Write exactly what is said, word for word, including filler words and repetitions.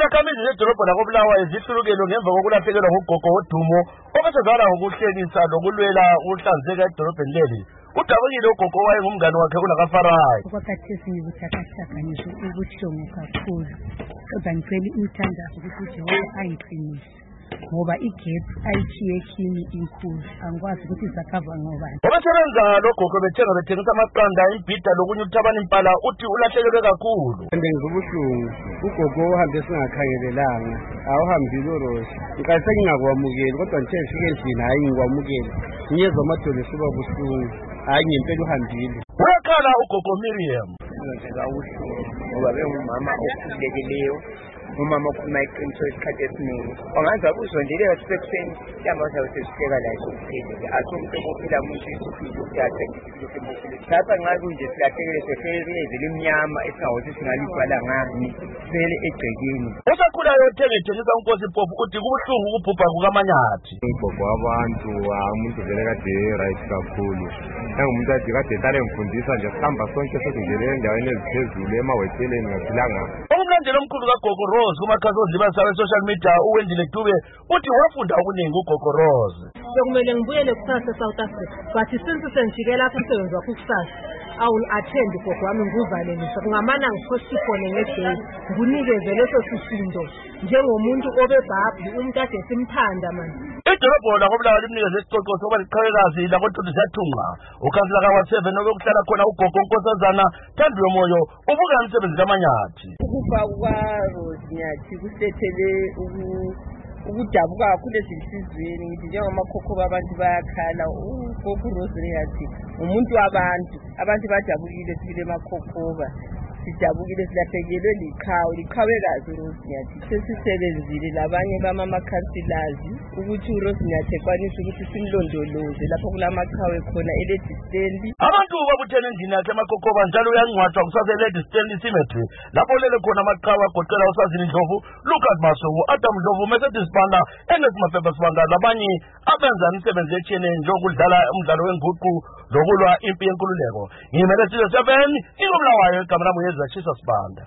Izakhamizi zedolobho lakoBulawayo zihlulukile ngemva kokulahlekelwa ngugogo wodumo obesezala ngokuhlekisa lokulwela ukuhlanzeka edolobheni leli. Udabukile ugogo wayengumngane wakhe uNakaFarayi. Okwakhathesi ngikuthakathaka nje ubuhlungu kakhulu. Kodwa ngicela umthandazo ukuthi uJehova angiqinise. Ngoba igetsi ayithiyekini inkulu angikwazi ukuthi izakhava ngobani. Obesebenza logogo bethenga bethengisa amaqanda imbhida lokunye uthabana impala uthi ulahlekelwe kakhulu. Ngizobuhlungu ugogo uhambe singakhangelelanga awuhambile uRosi ngikase ngingakwamukeli kodwa nje ngifike endlini hayi ngikwamukeli ngiyezwa amadolo suba buhlungu hayi ngempela uhambile. Wakhala ugogo Miriam. Ngizozizwa ubuhlungu ngoba bengumama okhululekileyo. Umama okhuluma iqiniso isikhathi esiningi ongenza uzondile ekuseni yama usawusesihleka la esibhedlela asumke bophila umuntu isifiso yakhe lapha nxa kunje silahlekele sefele elimnyama esingawothi singalibhala ngani sele egcekeni. Usakhulayo othengethengisa uNkosi Pop uthi kubuhlungu ukubhubha kukaManyathi. Ugogo wabantu umuntu vele kade right kakhulu engumuntu ade kade hlale ngifundisa nje sihamba sonke sokungena endaweni eziphezulu emaweteleni ngaphilanga. Umlandeli omkhulu kaGogo Rose kumakhasi ozibasala social media uwendile Dube uthi wafunda okuningi uGogo Rose. Sokumele ngibuyele kusasa eSouth Africa but since sengijike lapha umsebenzi wakho kusasa I will attend ugogo wami nguvalelisa kungamana ngiphosipone ngeday ngunikeze leso sisindo njengomuntu obebhabhi umuntu ade simthanda manje. Idolobho lakoBulawayo limnikeze isicoco sokuba liqhakekazi lakoNtuli ziyathunqa. Ukhansela kawa seven okuhlala khona ugogo Nkosazana Thandiwe Moyo ubuka umsebenzi kaManyathi. Ukufa kwaRose Nyathi kusethele ukudabuka kakhulu esizweni ngithi njengamakhokhoba abantu bayakhala ugogo Rose Nyathi umuntu wabantu abantu bajabulile sibile emakhokhoba sijabukile silahlekelwe likhawu likhawekazi uRose Nyathi sesisebenzile labanye bamamakhansilazi ukuthi uRose Nyathi ekwanise ukuthi simlondoloze lapho kulamakhawe khona eLady Stanley. Abantu babuthene endlini yakhe emakhokhoba njalo uyangcwatshwa kusase eLady Stanley Cemetery lapho lele khona amaqhawe agoqela uSazini Ndlovu, Lucas Masuku, Adam Ndlovu, Mercedes Banda, Ernest Mafeba Sibanda labanye abenza imisebenzi etshiyeneyo njengokudlala umdlalo wenguqu lokulwa impi yenkululeko. Ngimele Sizwe seven, iNgobulawayo igama lami Yezwa Shisa Sibanda.